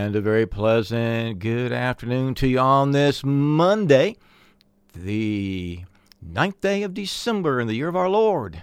And a very pleasant good afternoon to you on this Monday, the 9th day of December in the year of our Lord,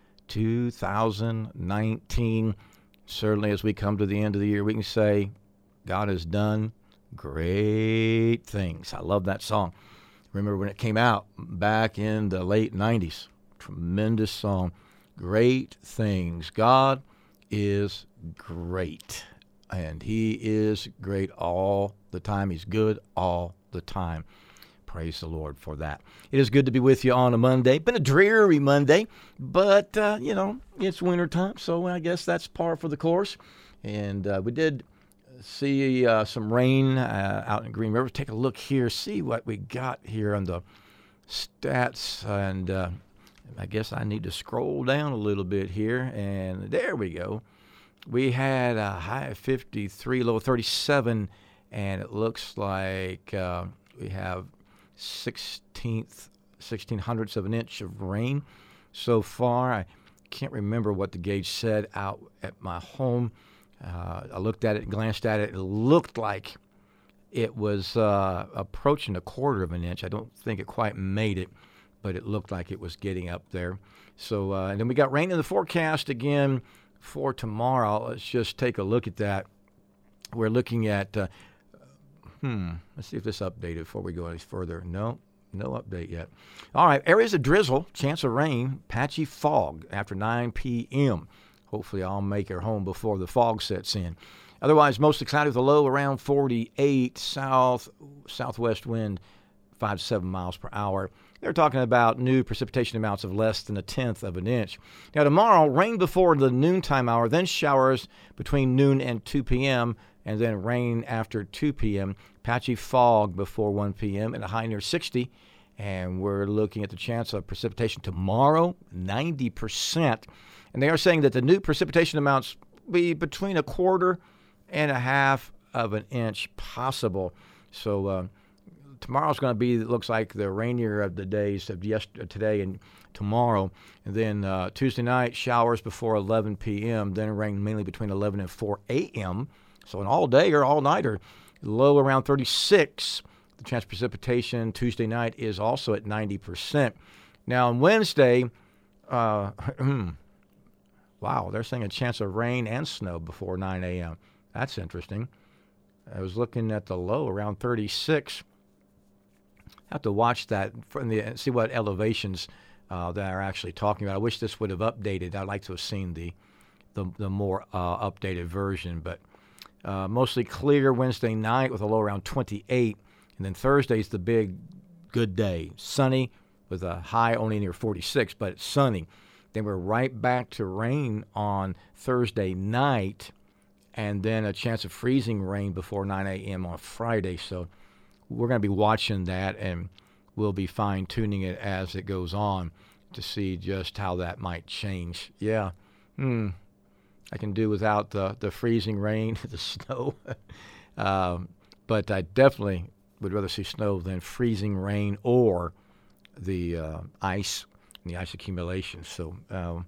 2019. Certainly as we come to the end of the year, we can say God has done great things. I love that song. Remember when it came out back in the late 90s. Tremendous song. Great things. God is great. And he is great all the time. He's good all the time. Praise the Lord for that. It is good to be with you on a Monday. Been a dreary Monday, but, it's wintertime, so I guess that's par for the course. And we did see some rain out in Green River. Take a look here, see what we got here on the stats. And I guess I need to scroll down a little bit here, and there we go. We had a high of 53, low of 37, and it looks like we have 1600ths of an inch of rain so far. I can't remember what the gauge said out at my home. I looked at it, glanced at it. It looked like it was approaching a quarter of an inch. I don't think it quite made it, but it looked like it was getting up there. So, and then we got rain in the forecast again for tomorrow. Let's just take a look at that. We're looking at, let's see if this updated before we go any further. No update yet. All right, areas of drizzle, chance of rain, patchy fog after 9 p.m. Hopefully I'll make it home before the fog sets in. Otherwise, mostly cloudy with a low around 48, southwest wind 5 to 7 miles per hour. They're talking about new precipitation amounts of less than 1/10 of an inch. Now, tomorrow, rain before the noontime hour, then showers between noon and 2 p.m., and then rain after 2 p.m., patchy fog before 1 p.m., and a high near 60. And we're looking at the chance of precipitation tomorrow, 90%. And they are saying that the new precipitation amounts will be between 1/4 and 1/2 of an inch possible. So, tomorrow's going to be, it looks like, the rainier of the days of today and tomorrow. And then Tuesday night, showers before 11 p.m., then rain mainly between 11 and 4 a.m. So an all-day or all-nighter, low around 36. The chance of precipitation Tuesday night is also at 90%. Now, on Wednesday, wow, they're saying a chance of rain and snow before 9 a.m. That's interesting. I was looking at the low around 36. Have to watch that and see what elevations that are actually talking about. I wish this would have updated. I'd like to have seen the more updated version, but mostly clear Wednesday night with a low around 28, and then Thursday's the big good day, sunny with a high only near 46, but it's sunny. Then we're right back to rain on Thursday night, and then a chance of freezing rain before 9 a.m. on Friday. So we're going to be watching that, and we'll be fine-tuning it as it goes on to see just how that might change. Yeah, I can do without the freezing rain, the snow. But I definitely would rather see snow than freezing rain or the ice accumulation. So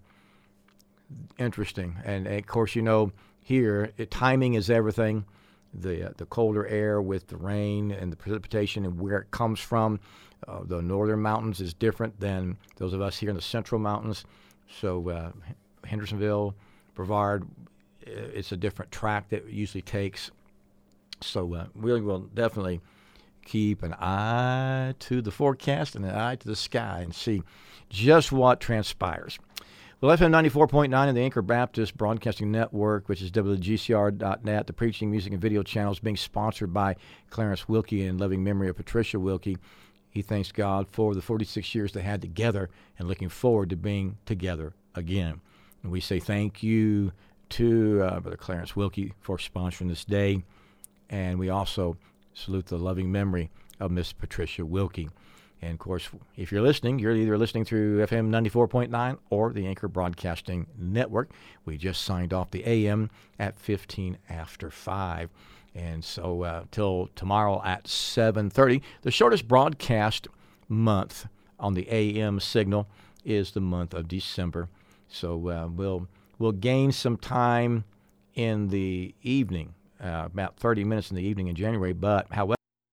interesting. And, of course, here, timing is everything. The colder air with the rain and the precipitation and where it comes from. The northern mountains is different than those of us here in the central mountains. So Hendersonville, Brevard, it's a different track that it usually takes. So we will definitely keep an eye to the forecast and an eye to the sky and see just what transpires. Well, FM 94.9 and the Anchor Baptist Broadcasting Network, which is WGCR.net, the preaching, music, and video channel, is being sponsored by Clarence Wilkie in loving memory of Patricia Wilkie. He thanks God for the 46 years they had together and looking forward to being together again. And we say thank you to Brother Clarence Wilkie for sponsoring this day. And we also salute the loving memory of Miss Patricia Wilkie. And, of course, if you're listening, you're either listening through FM 94.9 or the Anchor Broadcasting Network. We just signed off the AM at 15 after 5. And so till tomorrow at 7:30, the shortest broadcast month on the AM signal is the month of December. So we'll gain some time in the evening about 30 minutes in the evening in January. But however,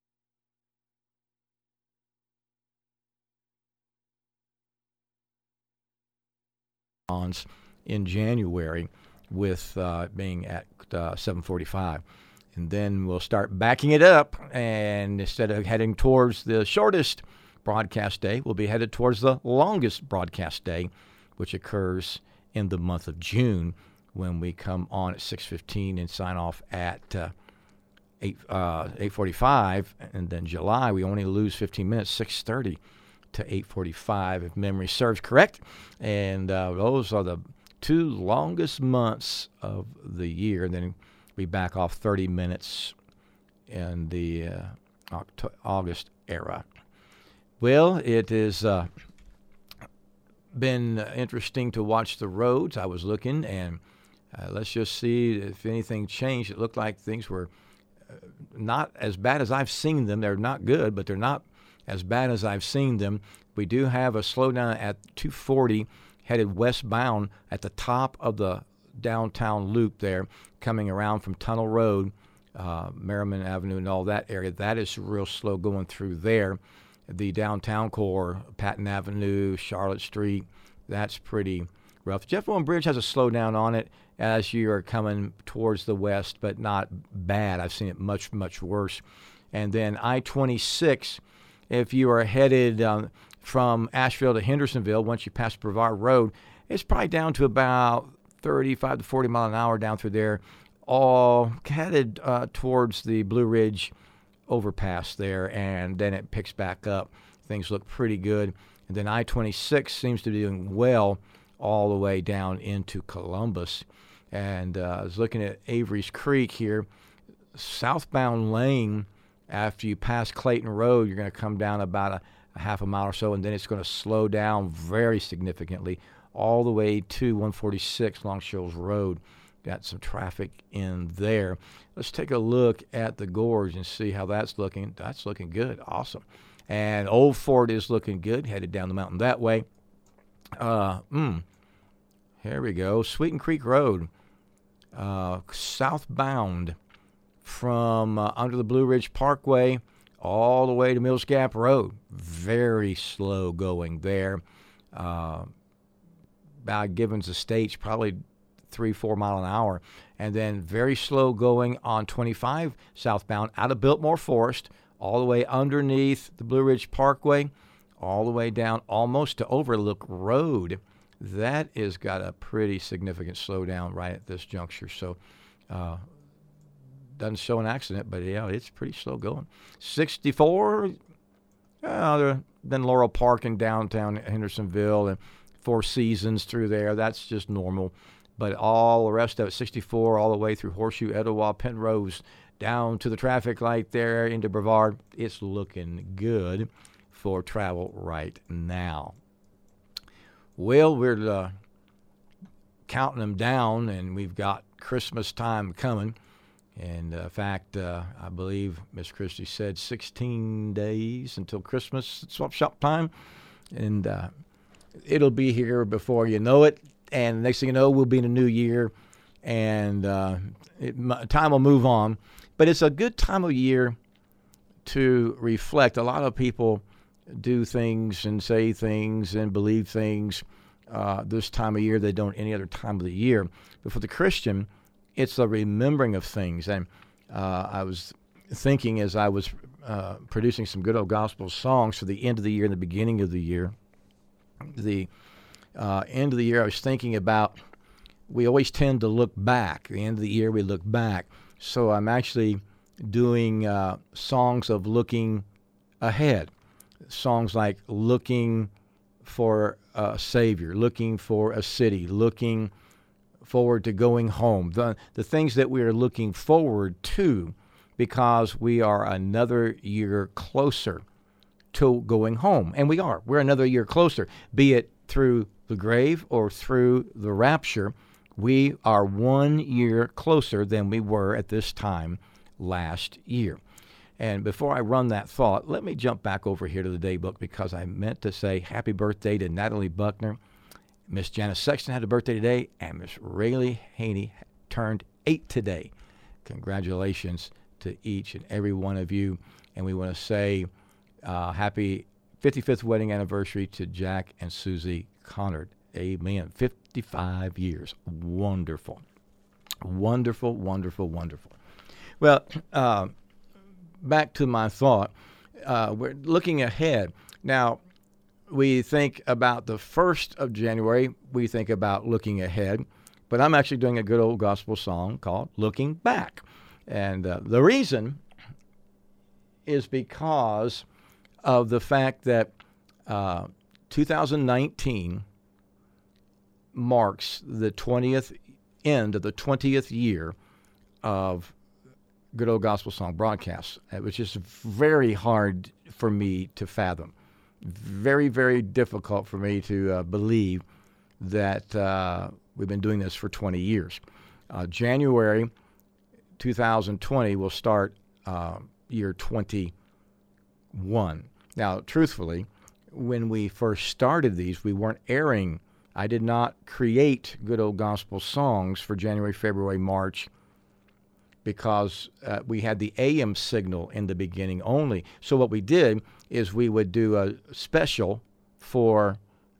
in January with being at 7:45. And then we'll start backing it up, and instead of heading towards the shortest broadcast day, we'll be headed towards the longest broadcast day, which occurs in the month of June, when we come on at 6:15 and sign off at 8:45. And then July, we only lose 15 minutes, 6:30 to 8:45, if memory serves correct. And those are the 2 longest months of the year. And then we back off 30 minutes in the August era. Well, it has been interesting to watch the roads. I was looking, and let's just see if anything changed. It looked like things were not as bad as I've seen them. They're not good, but they're not as bad as I've seen them. We do have a slowdown at 240 headed westbound at the top of the downtown loop there, coming around from Tunnel Road, Merriman Avenue and all that area. That is real slow going through there. The downtown core, Patton Avenue, Charlotte Street, that's pretty rough. Jeff Owen Bridge has a slowdown on it as you are coming towards the west, but not bad. I've seen it much, much worse. And then I-26, if you are headed from Asheville to Hendersonville, once you pass Brevard Road, it's probably down to about 35 to 40 mile an hour down through there, all headed towards the Blue Ridge overpass there, and then it picks back up. Things look pretty good. And then I-26 seems to be doing well all the way down into Columbus. And I was looking at Avery's Creek here. Southbound lane, after you pass Clayton Road, you're going to come down about a half a mile or so, and then it's going to slow down very significantly all the way to 146 Long Shoals Road. Got some traffic in there. Let's take a look at the gorge and see how that's looking. That's looking good. Awesome. And Old Fort is looking good, headed down the mountain that way. Here we go. Sweeten Creek Road, southbound from under the Blue Ridge Parkway all the way to Mills Gap Road. Very slow going there. About Gibbons Estates, probably 3-4 mile an hour. And then very slow going on 25 southbound out of Biltmore Forest, all the way underneath the Blue Ridge Parkway, all the way down almost to Overlook Road. That has got a pretty significant slowdown right at this juncture. So doesn't show an accident, but yeah, it's pretty slow going. 64, then Laurel Park in downtown Hendersonville and Four Seasons through there. That's just normal. But all the rest of it, 64 all the way through Horseshoe, Etowah, Penrose, down to the traffic light there into Brevard. It's looking good for travel right now. Well, we're counting them down, and we've got Christmas time coming. And in fact, I believe Miss Christie said 16 days until Christmas swap shop time. And it'll be here before you know it. And next thing you know, we'll be in a new year, and time will move on. But it's a good time of year to reflect. A lot of people do things and say things and believe things this time of year they don't any other time of the year. But for the Christian, it's the remembering of things. And I was thinking as I was producing some good old gospel songs for the end of the year and the beginning of the year, the end of the year, I was thinking about, we always tend to look back. At the end of the year, we look back. So I'm actually doing songs of looking ahead. Songs like looking for a Savior, looking for a city, looking forward to going home. The things that we are looking forward to, because we are another year closer to going home. And we are. We're another year closer, be it through the grave or through the rapture. We are 1 year closer than we were at this time last year. And before I run that thought, let me jump back over here to the daybook, because I meant to say happy birthday to Natalie Buckner. Miss Janice Sexton had a birthday today, and Miss Rayleigh Haney turned 8 today. congratulations to each and every one of you. And we want to say happy 55th wedding anniversary to Jack and Susie Connard. Amen. 55 years. Wonderful. Wonderful, wonderful, wonderful. Well, back to my thought. We're looking ahead. Now, we think about the 1st of January. We think about looking ahead. But I'm actually doing a good old gospel song called Looking Back. And the reason is because of the fact that 2019 marks the 20th end of the 20th year of Good Old Gospel Song broadcasts. It was just very hard for me to fathom. Very, very difficult for me to believe that we've been doing this for 20 years. January 2020 will start year 21. Now, truthfully, when we first started these, we weren't airing. I did not create Good Old Gospel Songs for January, February, March, because we had the AM signal in the beginning only. So what we did is we would do a special for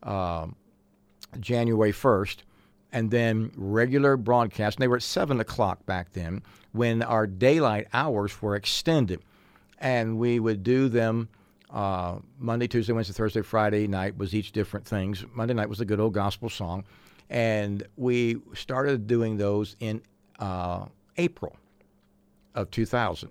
January 1st, and then regular broadcasts. And they were at 7 o'clock back then when our daylight hours were extended. And we would do them Monday, Tuesday, Wednesday, Thursday, Friday night was each different things. Monday night was a Good Old Gospel Song. And we started doing those in April of 2000.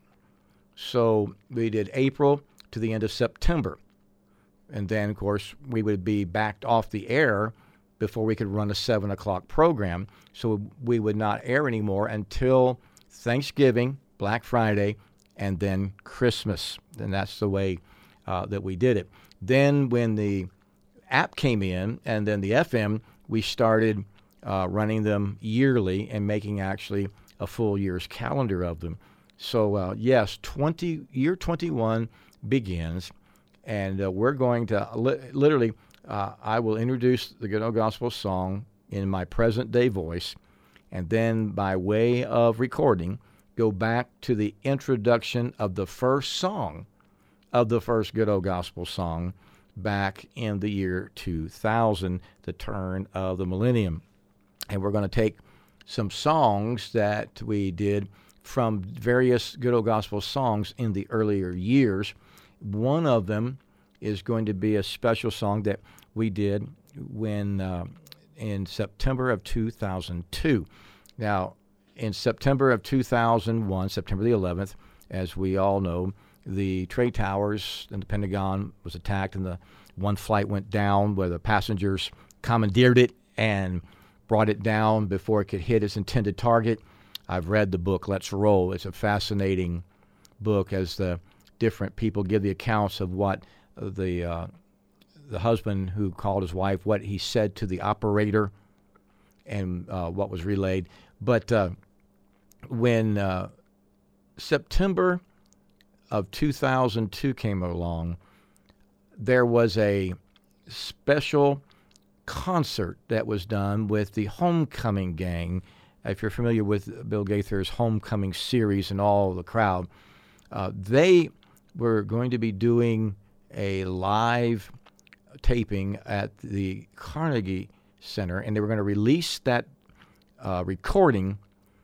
So we did April to the end of September. And then, of course, we would be backed off the air before we could run a 7 o'clock program. So we would not air anymore until Thanksgiving, Black Friday, and then Christmas. And that's the way that we did it. Then when the app came in and then the FM, we started running them yearly and making actually a full year's calendar of them. So, yes, year 21 begins, and we're going to literally, I will introduce the Good Old Gospel Song in my present-day voice, and then by way of recording, go back to the introduction of the first song of the first Good Old Gospel Song back in the year 2000, the turn of the millennium. And we're going to take some songs that we did from various Good Old Gospel songs in the earlier years. One of them is going to be a special song that we did when in September of 2002. Now, in September of 2001, September the 11th, as we all know, the trade towers and the Pentagon was attacked, and the one flight went down where the passengers commandeered it and brought it down before it could hit its intended target. I've read the book, Let's Roll. It's a fascinating book as the different people give the accounts of what the husband who called his wife, what he said to the operator, and what was relayed. But when September of 2002 came along, there was a special concert that was done with the Homecoming Gang. If you're familiar with Bill Gaither's Homecoming series and all the crowd, they were going to be doing a live taping at the Carnegie Center, and they were going to release that recording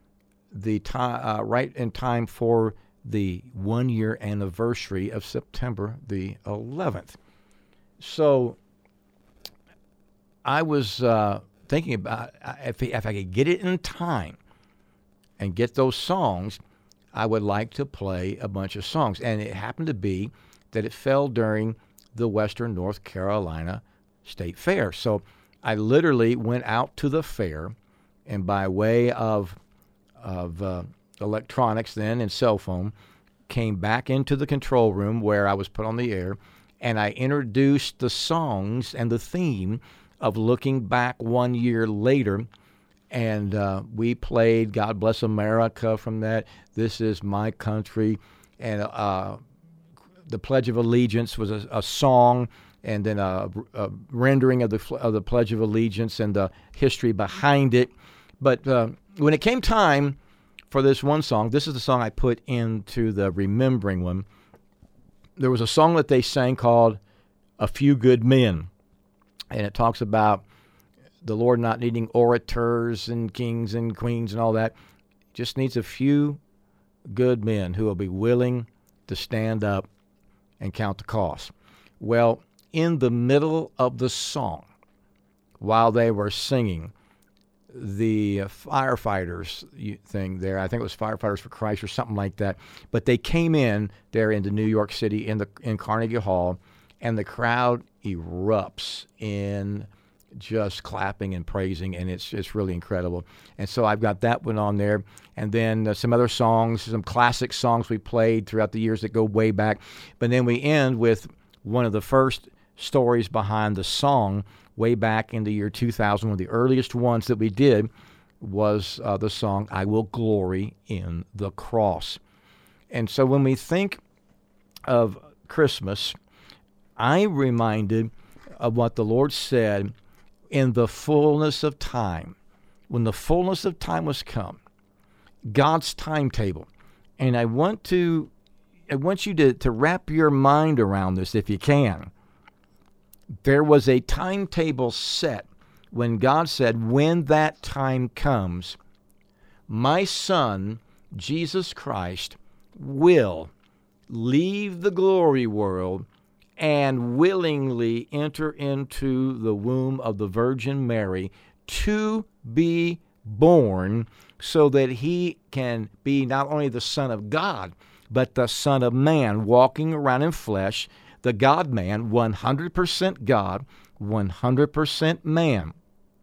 right in time for the 1-year anniversary of September the 11th. So I was thinking about if I could get it in time and get those songs, I would like to play a bunch of songs. And it happened to be that it fell during the Western North Carolina State Fair. So I literally went out to the fair, and by way of electronics then and cell phone, came back into the control room where I was put on the air, and I introduced the songs and the theme of Looking Back 1 year later. And we played God Bless America from that, This Is My Country, and the Pledge of Allegiance was a song, and then a rendering of the Pledge of Allegiance and the history behind it. But when it came time for this one song, this is the song I put into the remembering one. There was a song that they sang called A Few Good Men. And it talks about the Lord not needing orators and kings and queens and all that. Just needs a few good men who will be willing to stand up and count the cost. Well, in the middle of the song, while they were singing, the firefighters thing there, I think it was Firefighters for Christ or something like that, but they came in there into New York City in Carnegie Hall, and the crowd erupts in just clapping and praising, and it's really incredible. And so I've got that one on there, and then some other songs, some classic songs we played throughout the years that go way back. But then we end with one of the first stories behind the song way back in the year 2000. One of the earliest ones that we did was the song, I Will Glory in the Cross. And so when we think of Christmas, I'm reminded of what the Lord said in the fullness of time. When the fullness of time was come, God's timetable. And I want you to wrap your mind around this if you can. There was a timetable set when God said, when that time comes, my Son, Jesus Christ, will leave the glory world and willingly enter into the womb of the Virgin Mary to be born so that he can be not only the Son of God, but the Son of Man, walking around in flesh, the God-man, 100% God, 100% man.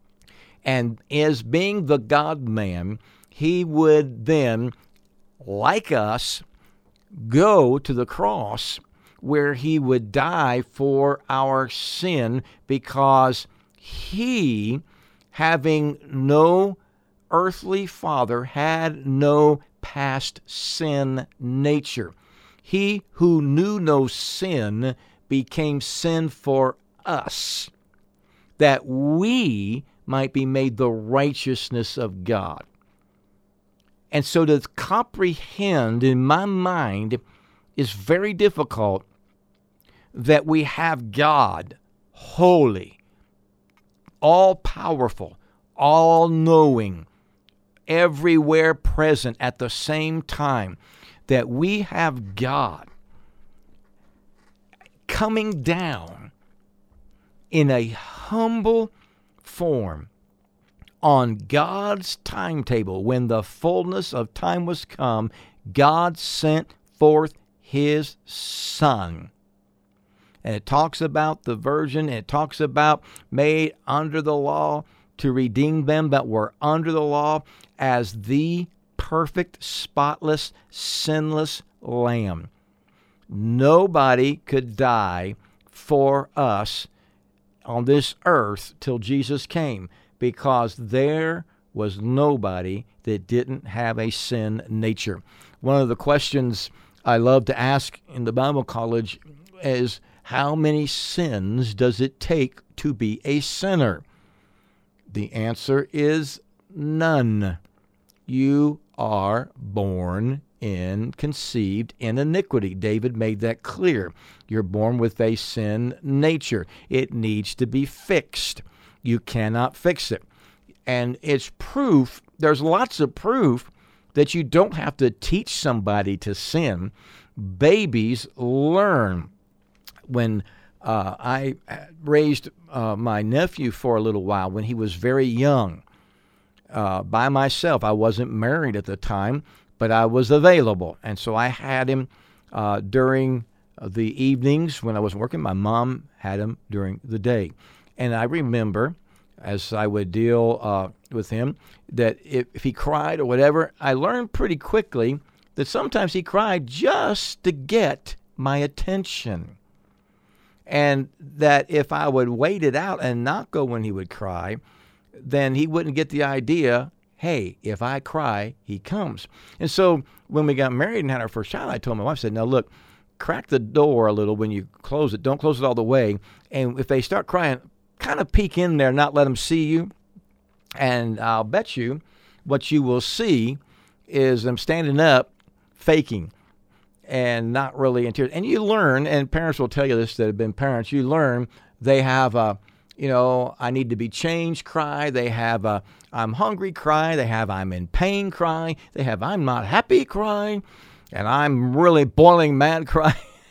And as being the God-man, he would then, like us, go to the cross where he would die for our sin, because he, having no earthly father, had no past sin nature. He who knew no sin became sin for us, that we might be made the righteousness of God. And so to comprehend in my mind is very difficult that we have God, holy, all-powerful, all-knowing, everywhere present at the same time, that we have God coming down in a humble form on God's timetable. When the fullness of time was come, God sent forth his Son. And it talks about the virgin, and it talks about made under the law to redeem them that were under the law, as the perfect, spotless, sinless Lamb. Nobody could die for us on this earth till Jesus came, because there was nobody that didn't have a sin nature. One of the questions I love to ask in the Bible college is, how many sins does it take to be a sinner? The answer is none. You are born conceived in iniquity. David made that clear. You're born with a sin nature. It needs to be fixed. You cannot fix it. And it's proof, there's lots of proof that you don't have to teach somebody to sin. Babies learn. When I raised my nephew for a little while, when he was very young, by myself. I wasn't married at the time, but I was available. And so I had him during the evenings when I was working. My mom had him during the day. And I remember, as I would deal with him, that if he cried or whatever, I learned pretty quickly that sometimes he cried just to get my attention. And that if I would wait it out and not go when he would cry, then he wouldn't get the idea, hey, if I cry, he comes. And so when we got married and had our first child, I told my wife, I said, now look, crack the door a little when you close it. Don't close it all the way. And if they start crying, kind of peek in there, not let them see you. And I'll bet you what you will see is them standing up, faking, and not really in tears. And you learn, and parents will tell you this that have been parents, you learn they have a, I need to be changed cry. They have a, I'm hungry cry. They have, I'm in pain cry. They have, I'm not happy cry. And I'm really boiling mad cry.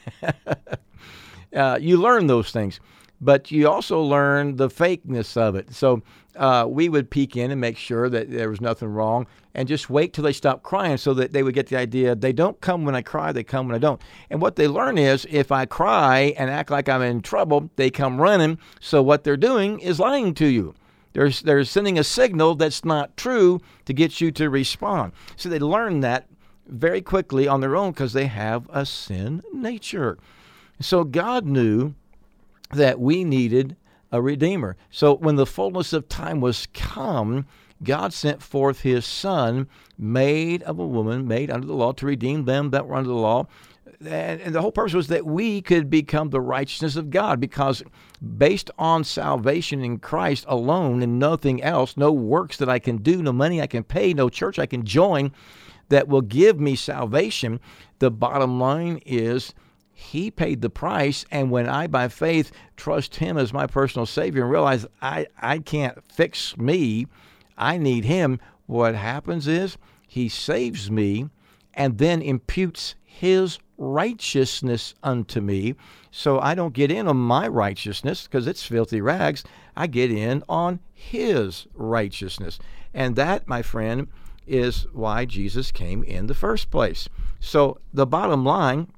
You learn those things, but you also learn the fakeness of it. So we would peek in and make sure that there was nothing wrong and just wait till they stop crying so that they would get the idea they don't come when I cry, they come when I don't. And what they learn is if I cry and act like I'm in trouble, they come running. So what they're doing is lying to you. They're sending a signal that's not true to get you to respond. So they learn that very quickly on their own because they have a sin nature. So God knew that we needed a Redeemer. So when the fullness of time was come, God sent forth his Son, made of a woman, made under the law, to redeem them that were under the law. And the whole purpose was that we could become the righteousness of God, because based on salvation in Christ alone and nothing else, no works that I can do, no money I can pay, no church I can join that will give me salvation, the bottom line is he paid the price. And when I, by faith, trust him as my personal Savior and realize I can't fix me, I need him, what happens is he saves me and then imputes his righteousness unto me. So I don't get in on my righteousness because it's filthy rags. I get in on his righteousness. And that, my friend, is why Jesus came in the first place. So the bottom line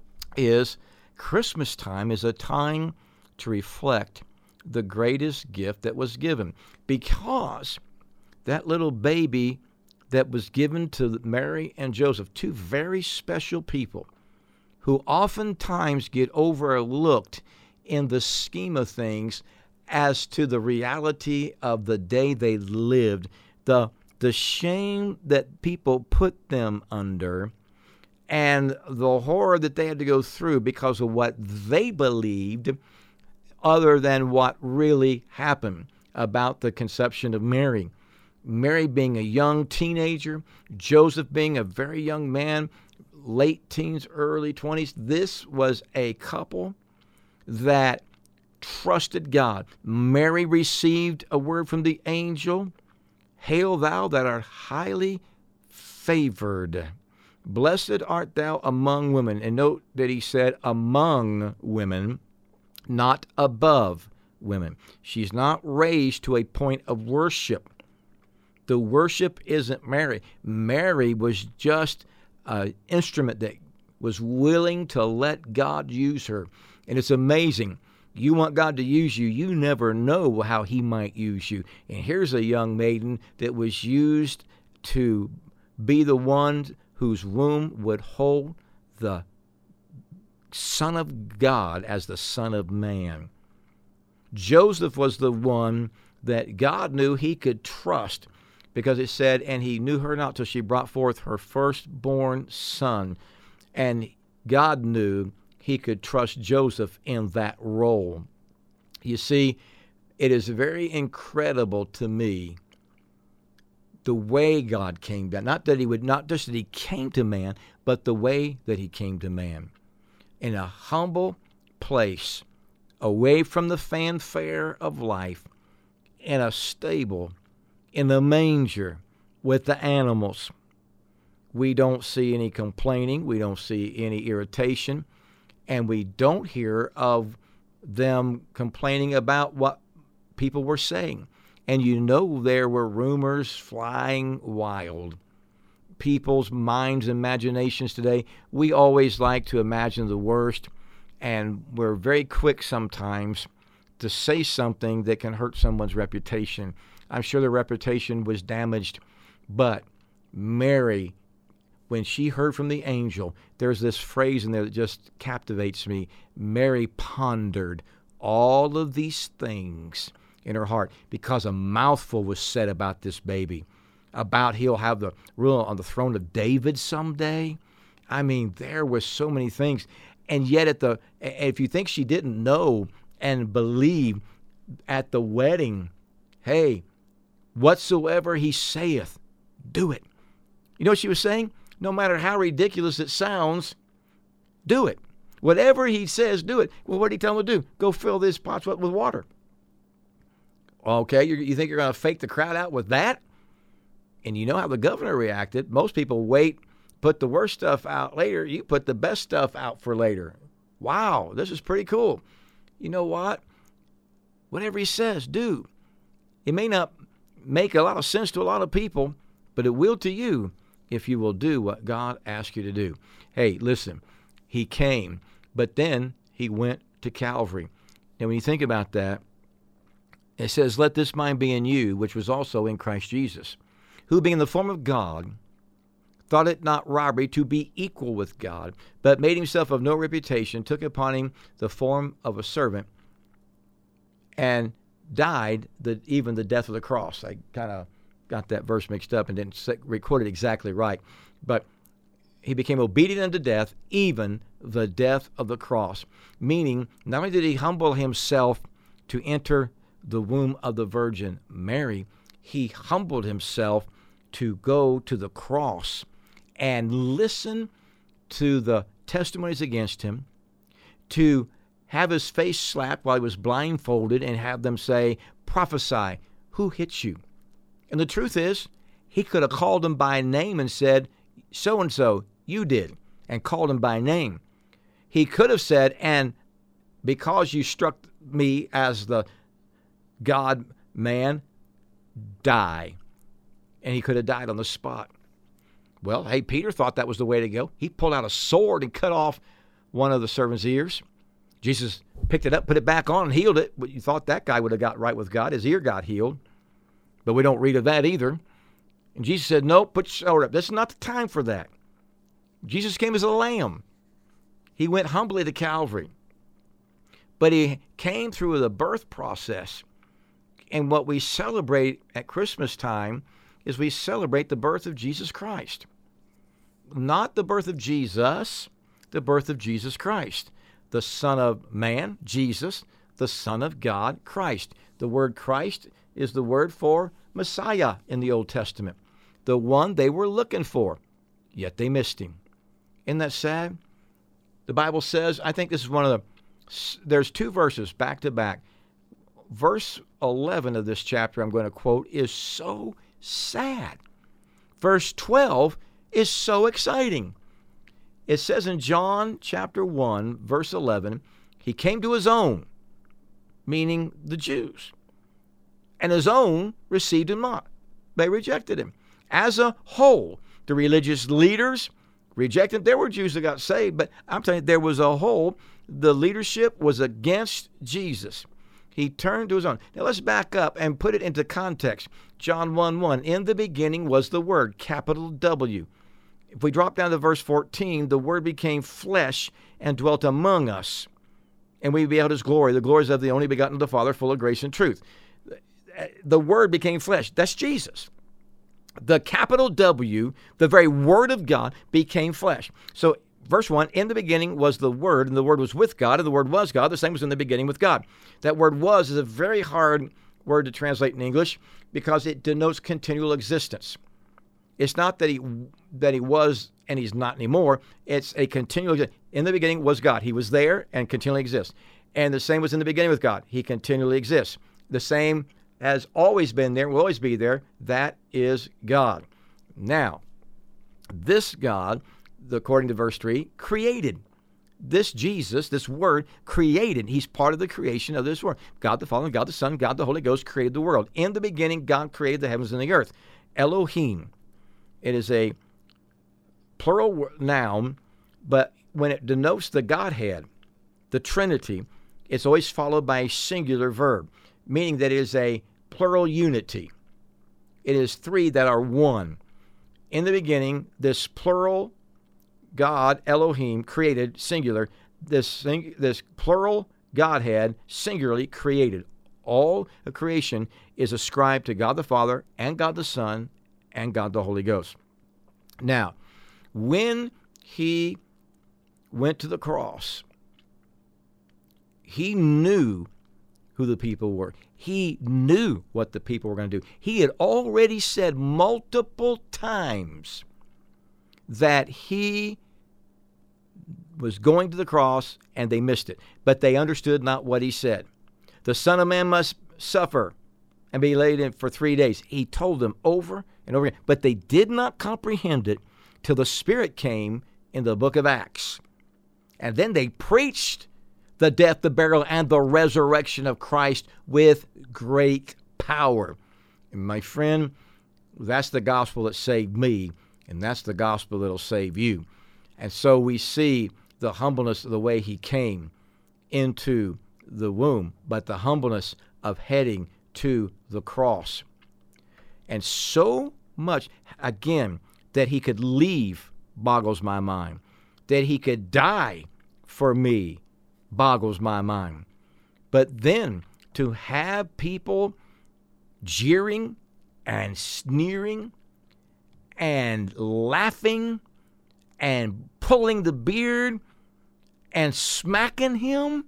is Christmas time is a time to reflect the greatest gift that was given, because that little baby that was given to Mary and Joseph, two very special people who oftentimes get overlooked in the scheme of things as to the reality of the day they lived, the shame that people put them under, and the horror that they had to go through because of what they believed other than what really happened about the conception of Mary. Mary being a young teenager, Joseph being a very young man, late teens, early 20s. This was a couple that trusted God. Mary received a word from the angel, "Hail thou that art highly favored. Blessed art thou among women." And note that he said among women, not above women. She's not raised to a point of worship. The worship isn't Mary. Mary was just an instrument that was willing to let God use her. And it's amazing. You want God to use you, you never know how he might use you. And here's a young maiden that was used to be the one whose womb would hold the Son of God as the Son of Man. Joseph was the one that God knew he could trust, because it said, and he knew her not till she brought forth her firstborn son. And God knew he could trust Joseph in that role. You see, it is very incredible to me the way God came down. Not just that he came to man, but the way that he came to man. In a humble place, away from the fanfare of life, in a stable, in a manger with the animals. We don't see any complaining. We don't see any irritation. And we don't hear of them complaining about what people were saying. And there were rumors flying wild. People's minds and imaginations today, we always like to imagine the worst, and we're very quick sometimes to say something that can hurt someone's reputation. I'm sure their reputation was damaged, but Mary, when she heard from the angel, there's this phrase in there that just captivates me. Mary pondered all of these things in her heart, because a mouthful was said about this baby, about he'll have the rule on the throne of David someday. I mean, there were so many things. And yet if you think she didn't know and believe at the wedding, hey, whatsoever he saith, do it. You know what she was saying? No matter how ridiculous it sounds, do it. Whatever he says, do it. Well, what did he tell him to do? Go fill this pots with water. Okay, you think you're going to fake the crowd out with that? And you know how the governor reacted. Most people wait, put the worst stuff out later. You put the best stuff out for later. Wow, this is pretty cool. You know what? Whatever he says, do. It may not make a lot of sense to a lot of people, but it will to you if you will do what God asked you to do. Hey, listen, he came, but then he went to Calvary. And when you think about that, it says, let this mind be in you, which was also in Christ Jesus, who being in the form of God, thought it not robbery to be equal with God, but made himself of no reputation, took upon him the form of a servant, and died even the death of the cross. I kind of got that verse mixed up and didn't record it exactly right. But he became obedient unto death, even the death of the cross. Meaning, not only did he humble himself to enter the womb of the Virgin Mary, he humbled himself to go to the cross and listen to the testimonies against him, to have his face slapped while he was blindfolded and have them say, prophesy, who hit you? And the truth is, he could have called him by name and said, so-and-so, you did, and called him by name. He could have said, and because you struck me as the God-man, die. And he could have died on the spot. Well, hey, Peter thought that was the way to go. He pulled out a sword and cut off one of the servant's ears. Jesus picked it up, put it back on, and healed it. But you thought that guy would have got right with God. His ear got healed. But we don't read of that either. And Jesus said, no, put your sword up. This is not the time for that. Jesus came as a lamb. He went humbly to Calvary. But he came through the birth process. And what we celebrate at Christmas time is we celebrate the birth of Jesus Christ. Not the birth of Jesus, the birth of Jesus Christ. The Son of Man, Jesus, the Son of God, Christ. The word Christ is the word for Messiah in the Old Testament. The one they were looking for, yet they missed him. Isn't that sad? The Bible says, I think this is one of there's two verses back to back. Verse 11 of this chapter I'm going to quote is so sad. Verse 12 is so exciting. It says in John chapter 1, verse 11, he came to his own, meaning the Jews, and his own received him not. They rejected him. As a whole, the religious leaders rejected him. There were Jews that got saved, but I'm telling you, there was a whole. The leadership was against Jesus. He turned to his own. Now let's back up and put it into context. John 1:1, in the beginning was the Word, capital W. If we drop down to verse 14, the Word became flesh and dwelt among us, and we beheld his glory. The glories of the only begotten of the Father, full of grace and truth. The Word became flesh. That's Jesus. The capital W, the very Word of God, became flesh. So verse 1, in the beginning was the Word, and the Word was with God, and the Word was God. The same was in the beginning with God. That word was is a very hard word to translate in English because it denotes continual existence. It's not that he was and he's not anymore. It's a continual. In the beginning was God. He was there and continually exists. And the same was in the beginning with God. He continually exists. The same has always been there, will always be there. That is God. Now, this God, according to verse 3, created. This Jesus, this Word, created. He's part of the creation of this world. God the Father, God the Son, God the Holy Ghost created the world. In the beginning, God created the heavens and the earth. Elohim. It is a plural noun, but when it denotes the Godhead, the Trinity, it's always followed by a singular verb, meaning that it is a plural unity. It is three that are one. In the beginning, this plural God, Elohim, created, singular, this plural Godhead, singularly created. All of creation is ascribed to God the Father and God the Son and God the Holy Ghost. Now, when he went to the cross, he knew who the people were. He knew what the people were going to do. He had already said multiple times that he was going to the cross and they missed it. But they understood not what he said. The Son of Man must suffer and be laid in for 3 days. He told them over and over again. But they did not comprehend it till the Spirit came in the book of Acts. And then they preached the death, the burial, and the resurrection of Christ with great power. And my friend, that's the gospel that saved me, and that's the gospel that'll save you. And so we see the humbleness of the way he came into the womb, but the humbleness of heading to the cross. And so much, again, that he could leave boggles my mind. That he could die for me boggles my mind. But then to have people jeering and sneering and laughing and pulling the beard and smacking him,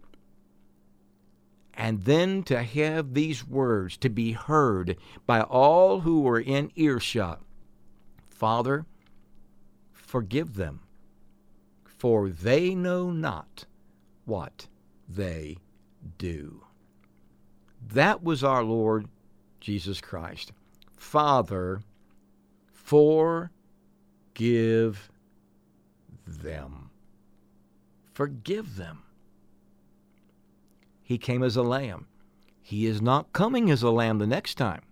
and then to have these words to be heard by all who were in earshot. Father, forgive them, for they know not what they do. That was our Lord Jesus Christ. Father, forgive them. Forgive them. He came as a lamb. He is not coming as a lamb the next time.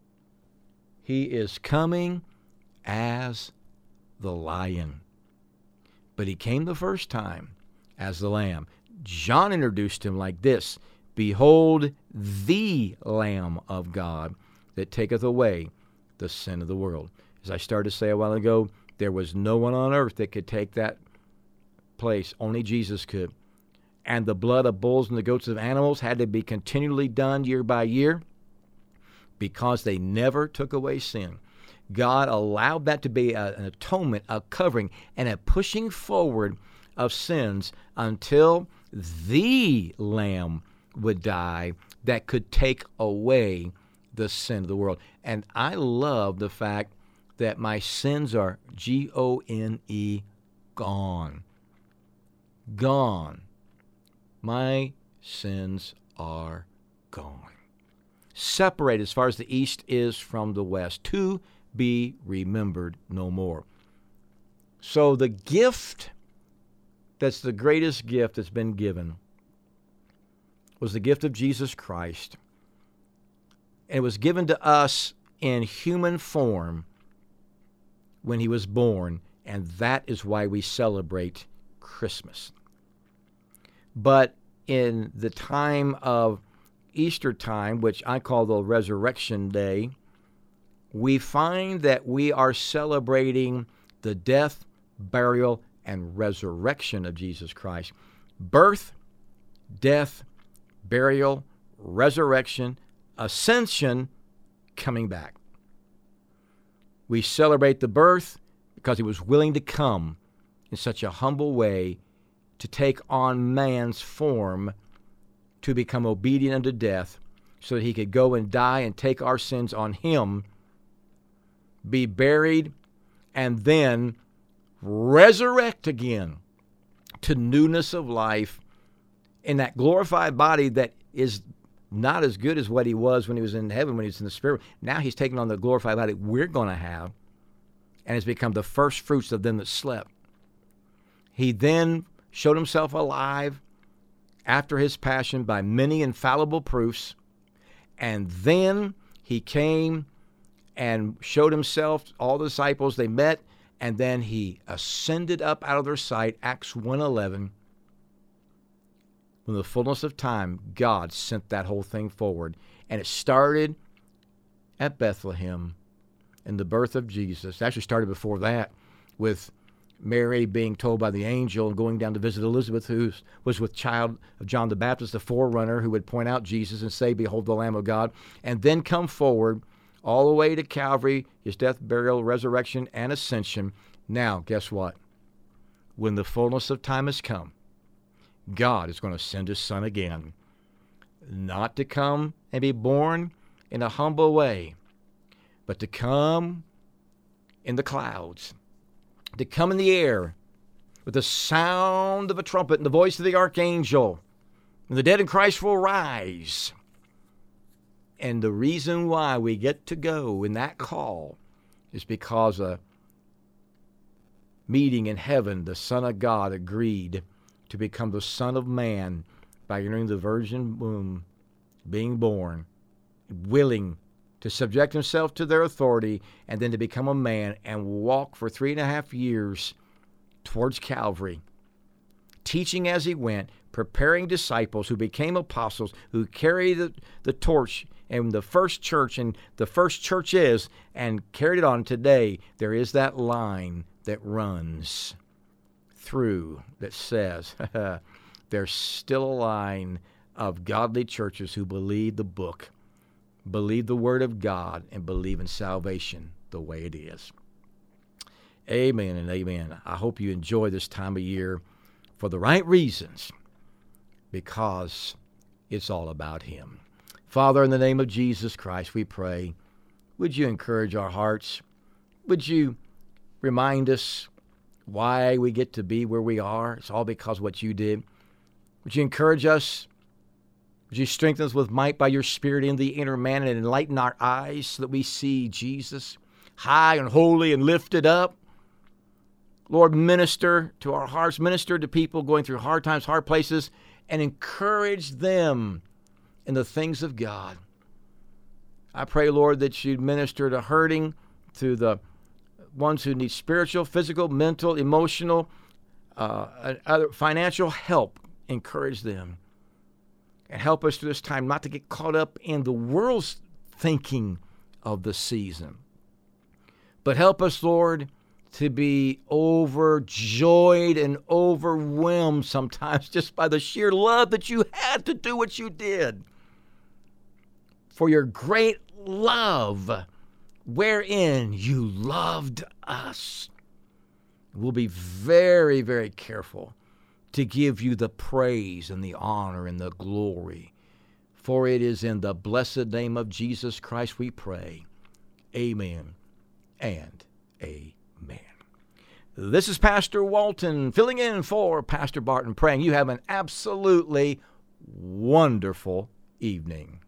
He is coming as the lion. But he came the first time as the lamb. John introduced him like this: Behold the Lamb of God that taketh away the sin of the world. As I started to say a while ago, there was no one on earth that could take that place. Only Jesus could. And the blood of bulls and the goats of animals had to be continually done year by year because they never took away sin. God allowed that to be an atonement, a covering, and a pushing forward of sins until the Lamb would die that could take away the sin of the world. And I love the fact that my sins are Gone, gone. Gone. My sins are gone. Separated as far as the east is from the west, to be remembered no more. So the gift that's the greatest gift that's been given was the gift of Jesus Christ. And it was given to us in human form when he was born, and that is why we celebrate Christmas. But in the time of Easter time, which I call the Resurrection Day, we find that we are celebrating the death, burial, and resurrection of Jesus Christ. Birth, death, burial, resurrection, ascension, coming back. We celebrate the birth because he was willing to come in such a humble way to take on man's form, to become obedient unto death, so that he could go and die and take our sins on him, be buried, and then resurrect again to newness of life in that glorified body that is not as good as what he was when he was in heaven, when he was in the spirit. Now he's taken on the glorified body we're going to have, and has become the first fruits of them that slept. He then showed himself alive after his passion by many infallible proofs, and then he came and showed himself, all the disciples, they met, and then he ascended up out of their sight, Acts 1:11. When the fullness of time, God sent that whole thing forward. And it started at Bethlehem in the birth of Jesus. It actually started before that with Mary being told by the angel and going down to visit Elizabeth, who was with child of John the Baptist, the forerunner, who would point out Jesus and say, Behold the Lamb of God, and then come forward all the way to Calvary, his death, burial, resurrection, and ascension. Now, guess what? When the fullness of time has come, God is going to send his Son again, not to come and be born in a humble way, but to come in the clouds, to come in the air with the sound of a trumpet and the voice of the archangel. And the dead in Christ will rise. And the reason why we get to go in that call is because a meeting in heaven, the Son of God agreed to become the Son of Man by entering the virgin womb, being born, willing to subject himself to their authority, and then to become a man and walk for 3.5 years towards Calvary, teaching as he went, preparing disciples who became apostles, who carried the torch and the first church, and the first church is, and carried it on. Today, there is that line that runs through that says, there's still a line of godly churches who believe the book, believe the Word of God, and believe in salvation the way it is. Amen and amen. I hope you enjoy this time of year for the right reasons, because it's all about Him. Father, in the name of Jesus Christ, we pray, would you encourage our hearts? Would you remind us why we get to be where we are? It's all because of what you did. Would you encourage us? Would you strengthen us with might by your Spirit in the inner man and enlighten our eyes so that we see Jesus high and holy and lifted up? Lord, minister to our hearts, minister to people going through hard times, hard places, and encourage them in the things of God. I pray, Lord, that you'd minister to hurting, to the ones who need spiritual, physical, mental, emotional, other financial help. Encourage them. And help us through this time not to get caught up in the world's thinking of the season. But help us, Lord, to be overjoyed and overwhelmed sometimes just by the sheer love that you had to do what you did. For your great love, wherein you loved us. We'll be very, very careful to give you the praise and the honor and the glory. For it is in the blessed name of Jesus Christ we pray. Amen and amen. This is Pastor Walton filling in for Pastor Barton, praying you have an absolutely wonderful evening.